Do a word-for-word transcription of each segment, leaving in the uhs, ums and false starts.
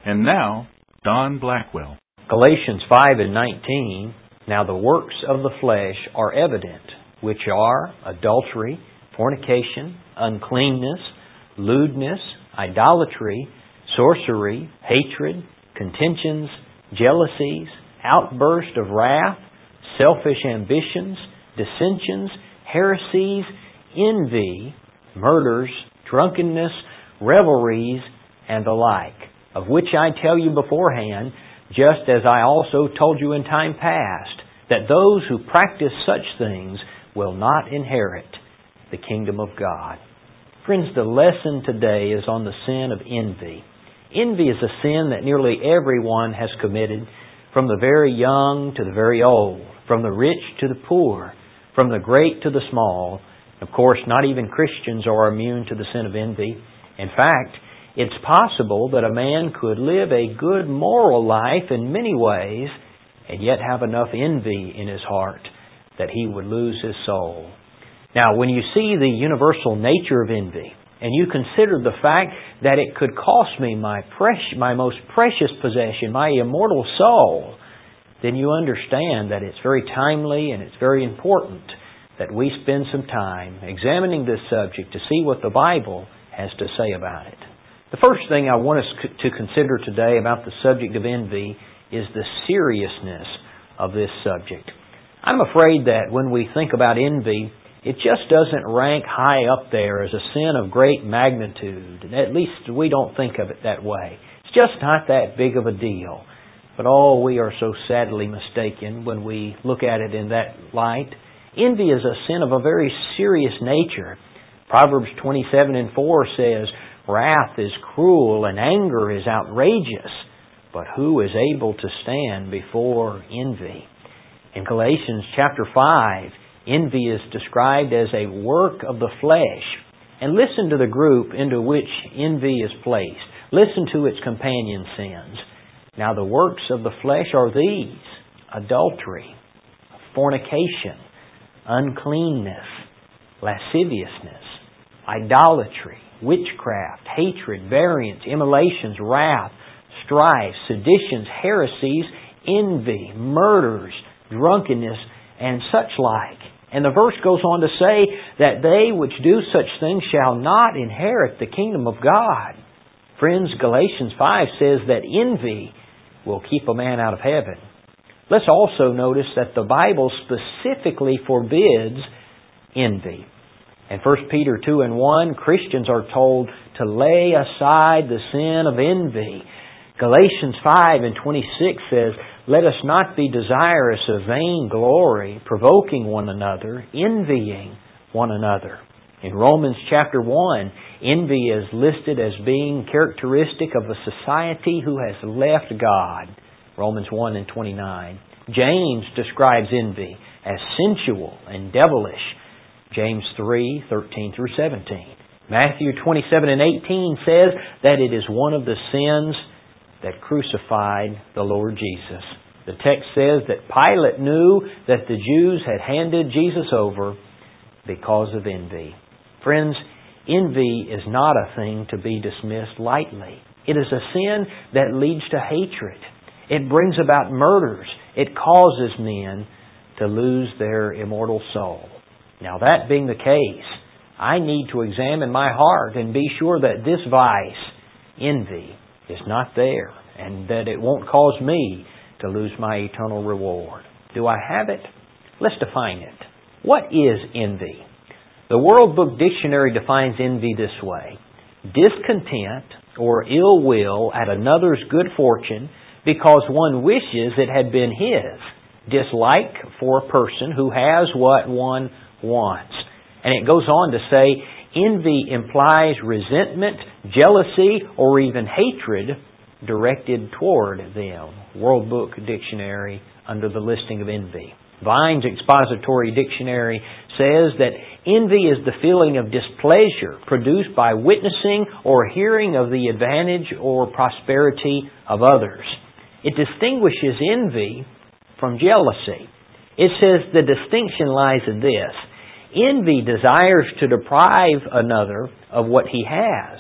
And now, Don Blackwell. Galatians five and nineteen, now the works of the flesh are evident, which are adultery, fornication, uncleanness, lewdness, idolatry, sorcery, hatred, contentions, jealousies, outburst of wrath, selfish ambitions, dissensions, heresies, envy, murders, drunkenness, revelries, and the like, of which I tell you beforehand, just as I also told you in time past, that those who practice such things will not inherit the kingdom of God. Friends, the lesson today is on the sin of envy. Envy is a sin that nearly everyone has committed, from the very young to the very old, from the rich to the poor, from the great to the small. Of course, not even Christians are immune to the sin of envy. In fact, it's possible that a man could live a good moral life in many ways and yet have enough envy in his heart that he would lose his soul. Now, when you see the universal nature of envy, and you consider the fact that it could cost me my precious, my most precious possession, my immortal soul, then you understand that it's very timely and it's very important that we spend some time examining this subject to see what the Bible has to say about it. The first thing I want us to consider today about the subject of envy is the seriousness of this subject. I'm afraid that when we think about envy, it just doesn't rank high up there as a sin of great magnitude. At least we don't think of it that way. It's just not that big of a deal. But oh, we are so sadly mistaken when we look at it in that light. Envy is a sin of a very serious nature. Proverbs twenty-seven and four says, "Wrath is cruel and anger is outrageous, but who is able to stand before envy?" In Galatians chapter five, envy is described as a work of the flesh. And listen to the group into which envy is placed. Listen to its companion sins. Now the works of the flesh are these: adultery, fornication, uncleanness, lasciviousness, idolatry, witchcraft, hatred, variance, immolations, wrath, strife, seditions, heresies, envy, murders, drunkenness, and such like. And the verse goes on to say that they which do such things shall not inherit the kingdom of God. Friends, Galatians five says that envy will keep a man out of heaven. Let's also notice that the Bible specifically forbids envy. In First Peter two and one, Christians are told to lay aside the sin of envy. Galatians five and twenty-six says, "Let us not be desirous of vain glory, provoking one another, envying one another." In Romans chapter one, envy is listed as being characteristic of a society who has left God. Romans one and twenty-nine. James describes envy as sensual and devilish. James three, thirteen through seventeen. Matthew twenty-seven and eighteen says that it is one of the sins that crucified the Lord Jesus. The text says that Pilate knew that the Jews had handed Jesus over because of envy. Friends, envy is not a thing to be dismissed lightly. It is a sin that leads to hatred. It brings about murders. It causes men to lose their immortal soul. Now, that being the case, I need to examine my heart and be sure that this vice, envy, is not there and that it won't cause me to lose my eternal reward. Do I have it? Let's define it. What is envy? The World Book Dictionary defines envy this way: discontent or ill will at another's good fortune because one wishes it had been his. Dislike for a person who has what one wants. And it goes on to say, envy implies resentment, jealousy, or even hatred directed toward them. World Book Dictionary under the listing of envy. Vine's Expository Dictionary says that envy is the feeling of displeasure produced by witnessing or hearing of the advantage or prosperity of others. It distinguishes envy from jealousy. It says the distinction lies in this: envy desires to deprive another of what he has.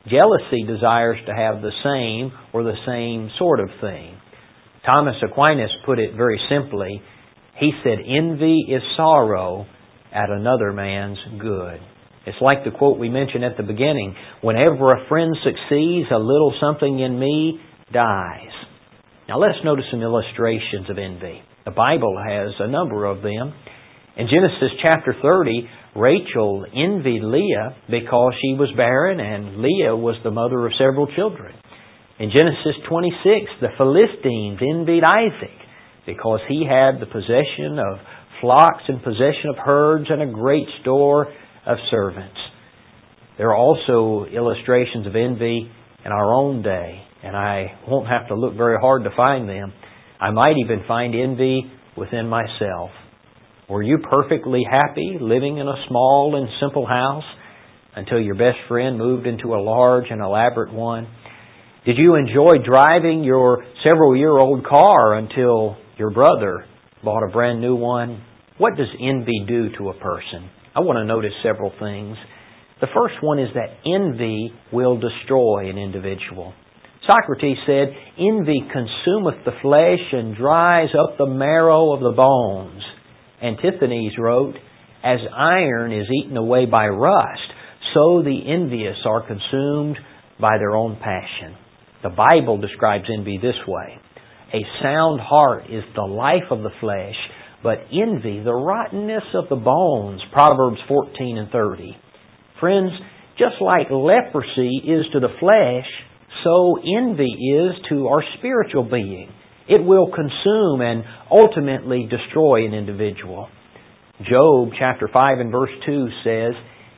Jealousy desires to have the same or the same sort of thing. Thomas Aquinas put it very simply. He said, envy is sorrow at another man's good. It's like the quote we mentioned at the beginning. Whenever a friend succeeds, a little something in me dies. Now let's notice some illustrations of envy. The Bible has a number of them. In Genesis chapter thirty, Rachel envied Leah because she was barren and Leah was the mother of several children. In Genesis twenty-six, the Philistines envied Isaac because he had the possession of flocks and possession of herds and a great store of servants. There are also illustrations of envy in our own day, and I won't have to look very hard to find them. I might even find envy within myself. Were you perfectly happy living in a small and simple house until your best friend moved into a large and elaborate one? Did you enjoy driving your several-year-old car until your brother bought a brand new one? What does envy do to a person? I want to notice several things. The first one is that envy will destroy an individual. Socrates said, envy consumeth the flesh and dries up the marrow of the bones. Antisthenes wrote, as iron is eaten away by rust, so the envious are consumed by their own passion. The Bible describes envy this way. A sound heart is the life of the flesh, but envy the rottenness of the bones. Proverbs fourteen and thirty. Friends, just like leprosy is to the flesh, so envy is to our spiritual being. It will consume and ultimately destroy an individual. Job chapter five and verse two says,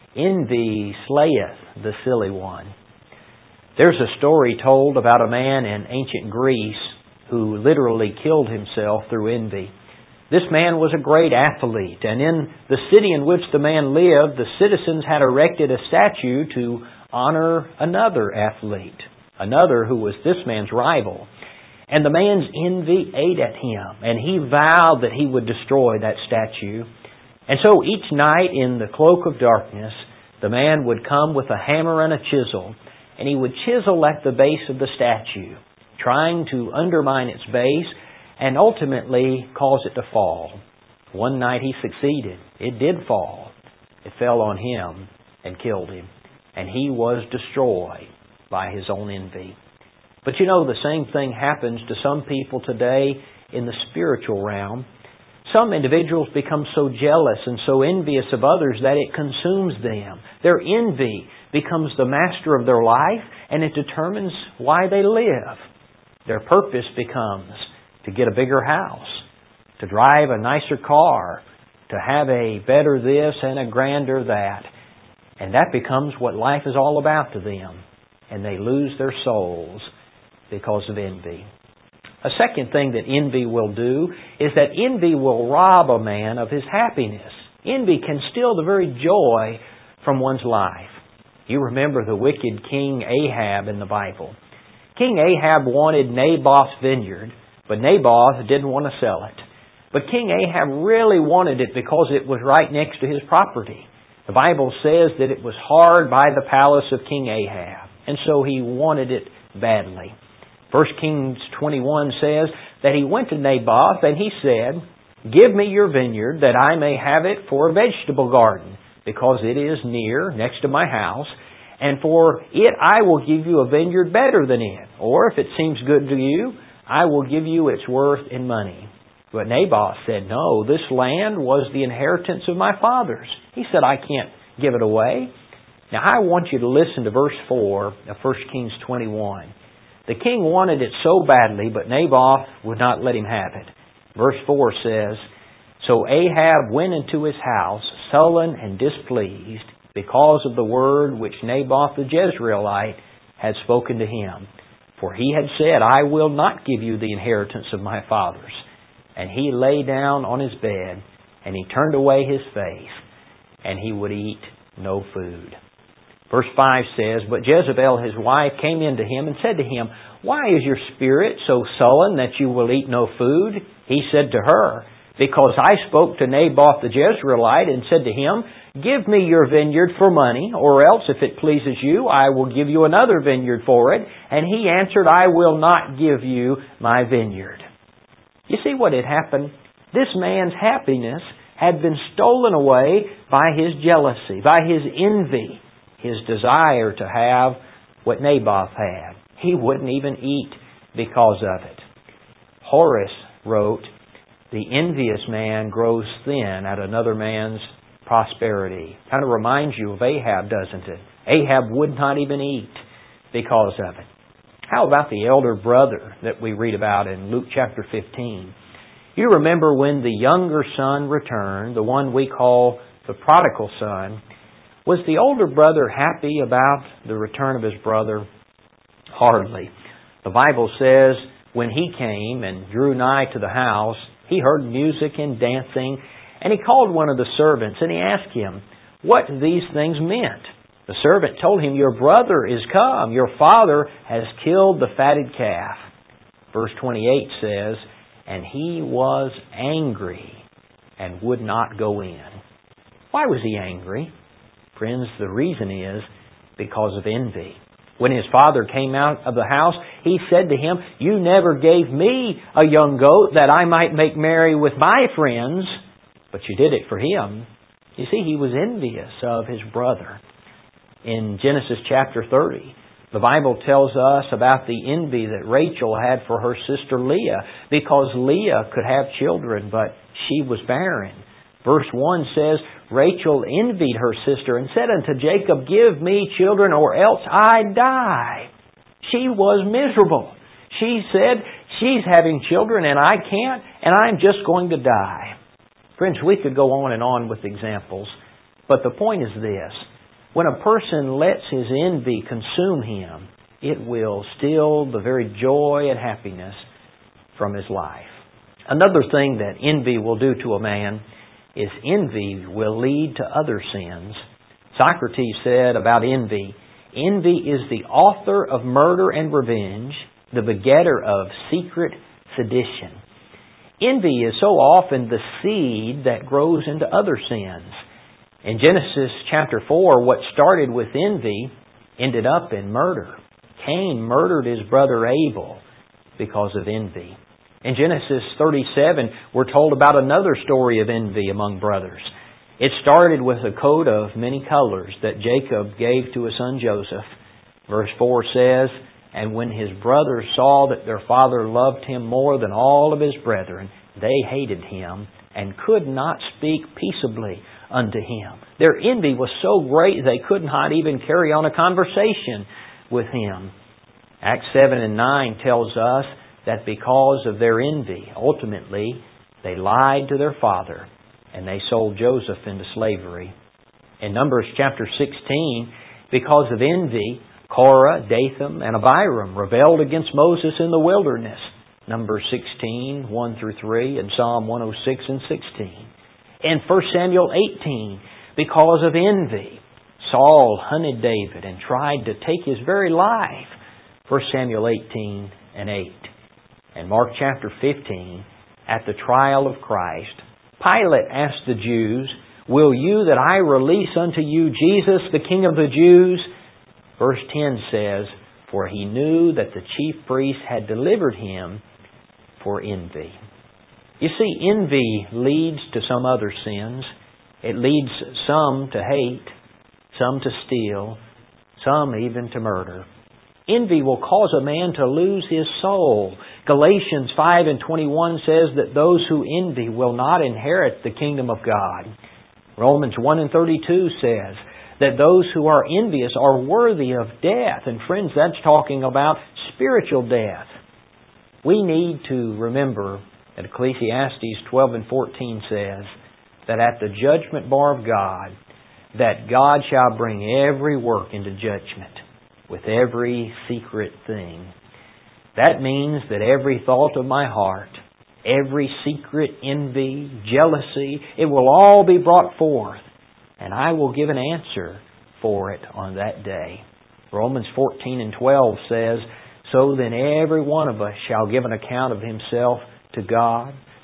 envy slayeth the silly one. There's a story told about a man in ancient Greece who literally killed himself through envy. This man was a great athlete, and in the city in which the man lived, the citizens had erected a statue to honor another athlete, another who was this man's rival. And the man's envy ate at him, and he vowed that he would destroy that statue. And so each night in the cloak of darkness, the man would come with a hammer and a chisel, and he would chisel at the base of the statue, trying to undermine its base and ultimately cause it to fall. One night he succeeded. It did fall. It fell on him and killed him. And he was destroyed by his own envy. But you know, the same thing happens to some people today in the spiritual realm. Some individuals become so jealous and so envious of others that it consumes them. Their envy becomes the master of their life, and it determines why they live. Their purpose becomes to get a bigger house, to drive a nicer car, to have a better this and a grander that. And that becomes what life is all about to them. And they lose their souls because of envy. A second thing that envy will do is that envy will rob a man of his happiness. Envy can steal the very joy from one's life. You remember the wicked King Ahab in the Bible. King Ahab wanted Naboth's vineyard, but Naboth didn't want to sell it. But King Ahab really wanted it because it was right next to his property. The Bible says that it was hard by the palace of King Ahab, and so he wanted it badly. First Kings twenty-one says that he went to Naboth and he said, give me your vineyard that I may have it for a vegetable garden, because it is near, next to my house, and for it I will give you a vineyard better than it. Or if it seems good to you, I will give you its worth in money. But Naboth said, no, this land was the inheritance of my fathers. He said, I can't give it away. Now I want you to listen to verse four of First Kings twenty-one. The king wanted it so badly, but Naboth would not let him have it. Verse four says, so Ahab went into his house, sullen and displeased, because of the word which Naboth the Jezreelite had spoken to him. For he had said, I will not give you the inheritance of my fathers. And he lay down on his bed, and he turned away his face, and he would eat no food. Verse five says, but Jezebel his wife came in to him and said to him, why is your spirit so sullen that you will eat no food? He said to her, because I spoke to Naboth the Jezreelite and said to him, give me your vineyard for money, or else, if it pleases you, I will give you another vineyard for it. And he answered, I will not give you my vineyard. You see what had happened? This man's happiness had been stolen away by his jealousy, by his envy, his desire to have what Naboth had. He wouldn't even eat because of it. Horace wrote, the envious man grows thin at another man's prosperity. Kind of reminds you of Ahab, doesn't it? Ahab would not even eat because of it. How about the elder brother that we read about in Luke chapter fifteen? You remember when the younger son returned, the one we call the prodigal son, was the older brother happy about the return of his brother? Hardly. The Bible says when he came and drew nigh to the house, he heard music and dancing, and he called one of the servants and he asked him what these things meant. The servant told him, your brother is come, your father has killed the fatted calf. Verse twenty-eight says, and he was angry and would not go in. Why was he angry? Friends, the reason is because of envy. When his father came out of the house, he said to him, you never gave me a young goat that I might make merry with my friends, but you did it for him. You see, he was envious of his brother. In Genesis chapter thirty, the Bible tells us about the envy that Rachel had for her sister Leah, because Leah could have children, but she was barren. Verse one says, Rachel envied her sister and said unto Jacob, give me children or else I die. She was miserable. She said, she's having children and I can't, and I'm just going to die. Friends, we could go on and on with examples, but the point is this. When a person lets his envy consume him, it will steal the very joy and happiness from his life. Another thing that envy will do to a man is envy will lead to other sins. Socrates said about envy, envy is the author of murder and revenge, the begetter of secret sedition. Envy is so often the seed that grows into other sins. In Genesis chapter four, what started with envy ended up in murder. Cain murdered his brother Abel because of envy. In Genesis thirty-seven, we're told about another story of envy among brothers. It started with a coat of many colors that Jacob gave to his son Joseph. Verse four says, and when his brothers saw that their father loved him more than all of his brethren, they hated him and could not speak peaceably unto him. Their envy was so great they could not even carry on a conversation with him. Acts seven and nine tells us that because of their envy, ultimately, they lied to their father and they sold Joseph into slavery. In Numbers chapter sixteen, because of envy, Korah, Dathan, and Abiram rebelled against Moses in the wilderness. Numbers sixteen, one through three, and Psalm one oh six and sixteen. In First Samuel eighteen, because of envy, Saul hunted David and tried to take his very life. First Samuel eighteen and eight. In Mark chapter fifteen, at the trial of Christ, Pilate asked the Jews, will you that I release unto you Jesus, the King of the Jews? Verse ten says, for he knew that the chief priests had delivered him for envy. You see, envy leads to some other sins. It leads some to hate, some to steal, some even to murder. Envy will cause a man to lose his soul. Galatians five and twenty-one says that those who envy will not inherit the kingdom of God. Romans one and thirty-two says that those who are envious are worthy of death. And friends, that's talking about spiritual death. We need to remember that Ecclesiastes twelve and fourteen says that at the judgment bar of God, that God shall bring every work into judgment with every secret thing. That means that every thought of my heart, every secret envy, jealousy, it will all be brought forth, and I will give an answer for it on that day. Romans fourteen and twelve says, so then every one of us shall give an account of himself to God.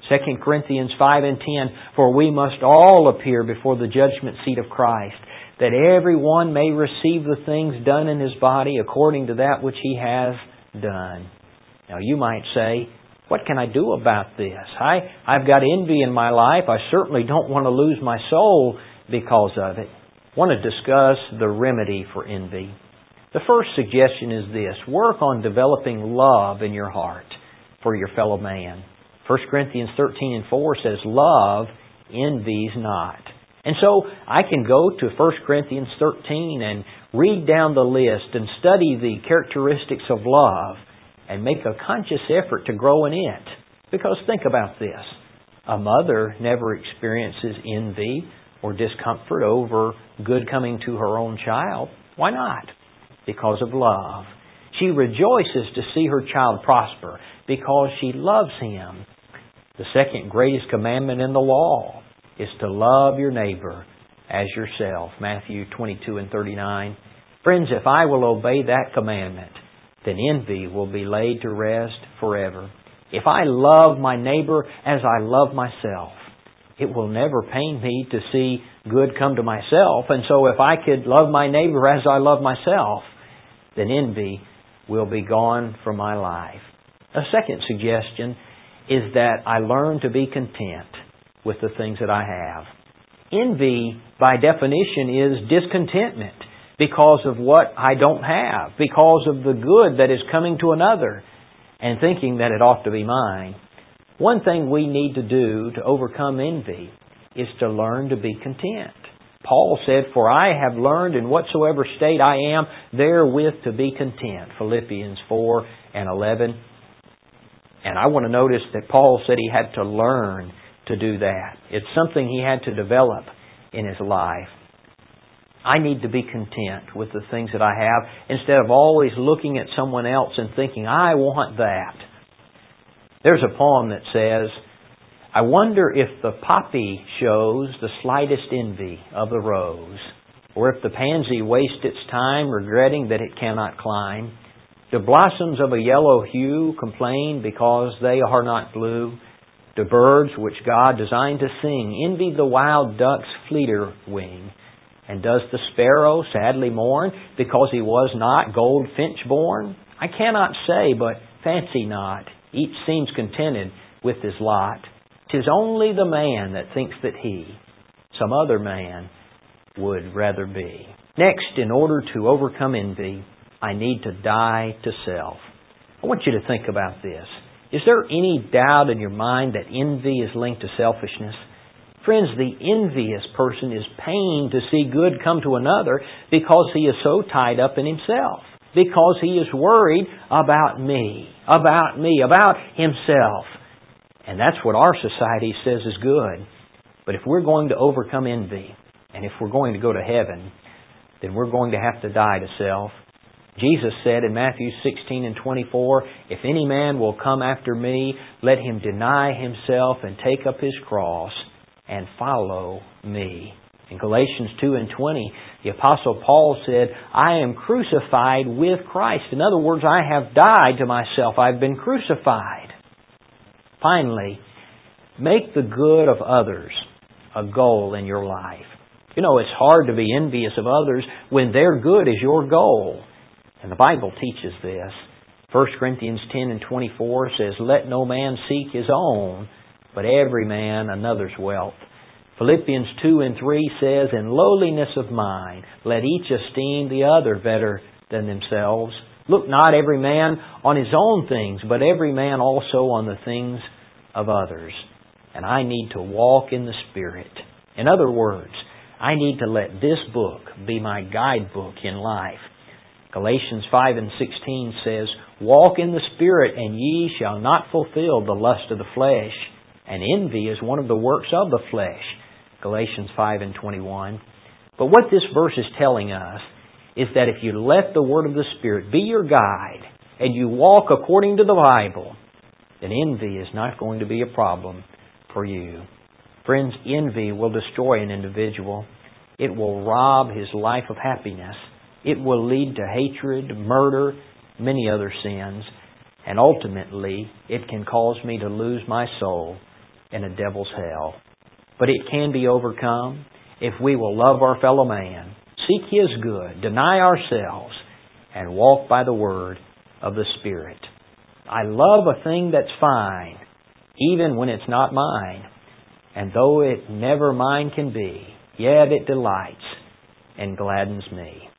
Second Corinthians five and ten, for we must all appear before the judgment seat of Christ, that every one may receive the things done in his body according to that which he has done. Now you might say, what can I do about this? I, I've got envy in my life. I certainly don't want to lose my soul because of it. I want to discuss the remedy for envy. The first suggestion is this: work on developing love in your heart for your fellow man. First Corinthians thirteen and four says, love envies not. And so I can go to First Corinthians thirteen and read down the list and study the characteristics of love and make a conscious effort to grow in it. Because think about this. A mother never experiences envy or discomfort over good coming to her own child. Why not? Because of love. She rejoices to see her child prosper because she loves him. The second greatest commandment in the law is to love your neighbor as yourself. Matthew twenty-two and thirty-nine. Friends, if I will obey that commandment, then envy will be laid to rest forever. If I love my neighbor as I love myself, it will never pain me to see good come to myself. And so if I could love my neighbor as I love myself, then envy will be gone from my life. A second suggestion is that I learn to be content with the things that I have. Envy, by definition, is discontentment because of what I don't have, because of the good that is coming to another, and thinking that it ought to be mine. One thing we need to do to overcome envy is to learn to be content. Paul said, for I have learned in whatsoever state I am, therewith to be content. Philippians four and eleven. And I want to notice that Paul said he had to learn to do that. It's something he had to develop in his life. I need to be content with the things that I have instead of always looking at someone else and thinking, I want that. There's a poem that says, I wonder if the poppy shows the slightest envy of the rose, or if the pansy wastes its time regretting that it cannot climb. Do blossoms of a yellow hue complain because they are not blue? Do birds which God designed to sing envy the wild duck's fleeter wing? And does the sparrow sadly mourn because he was not goldfinch born? I cannot say, but fancy not. Each seems contented with his lot. 'Tis only the man that thinks that he, some other man, would rather be. Next, in order to overcome envy, I need to die to self. I want you to think about this. Is there any doubt in your mind that envy is linked to selfishness? Friends, the envious person is pained to see good come to another because he is so tied up in himself. Because he is worried about me, about me, about himself. And that's what our society says is good. But if we're going to overcome envy, and if we're going to go to heaven, then we're going to have to die to self. Jesus said in Matthew sixteen and twenty-four, if any man will come after me, let him deny himself and take up his cross and follow me. In Galatians two and twenty, the Apostle Paul said, I am crucified with Christ. In other words, I have died to myself. I've been crucified. Finally, make the good of others a goal in your life. You know, it's hard to be envious of others when their good is your goal. And the Bible teaches this. First Corinthians ten and twenty-four says, let no man seek his own, but every man another's wealth. Philippians two and three says, in lowliness of mind, let each esteem the other better than themselves. Look not every man on his own things, but every man also on the things of others. And I need to walk in the Spirit. In other words, I need to let this book be my guidebook in life. Galatians five and sixteen says, walk in the Spirit, and ye shall not fulfill the lust of the flesh. And envy is one of the works of the flesh. Galatians five and twenty-one. But what this verse is telling us is that if you let the Word of the Spirit be your guide, and you walk according to the Bible, then envy is not going to be a problem for you. Friends, envy will destroy an individual. It will rob his life of happiness. It will lead to hatred, murder, many other sins. And ultimately, it can cause me to lose my soul and a devil's hell. But it can be overcome if we will love our fellow man, seek His good, deny ourselves, and walk by the word of the Spirit. I love a thing that's fine, even when it's not mine. And though it never mine can be, yet it delights and gladdens me.